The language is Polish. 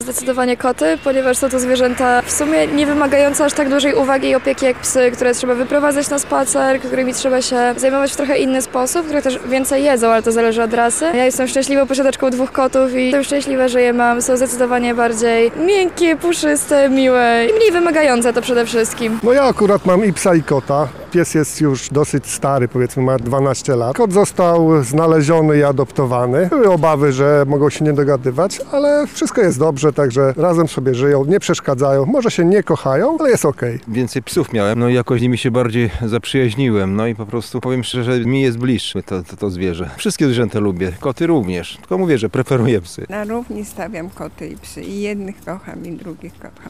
Zdecydowanie koty, ponieważ są to zwierzęta w sumie nie wymagające aż tak dużej uwagi i opieki jak psy, które trzeba wyprowadzać na spacer, którymi trzeba się zajmować w trochę inny sposób, które też więcej jedzą, ale to zależy od rasy. Ja jestem szczęśliwą posiadaczką 2 kotów i jestem szczęśliwa, że je mam. Są zdecydowanie bardziej miękkie, puszyste, miłe i mniej wymagające to przede wszystkim. No ja akurat mam i psa, i kota. Pies jest już dosyć stary, powiedzmy ma 12 lat. Kot został znaleziony i adoptowany. Były obawy, że mogą się nie dogadywać, ale wszystko jest dobrze, także razem sobie żyją, nie przeszkadzają. Może się nie kochają, ale jest okej. Więcej psów miałem, no i jakoś z nimi się bardziej zaprzyjaźniłem, no i po prostu powiem szczerze, mi jest bliższe to zwierzę. Wszystkie zwierzęta lubię, koty również, tylko mówię, że preferuję psy. Na równi stawiam koty i psy i jednych kocham i drugich kocham.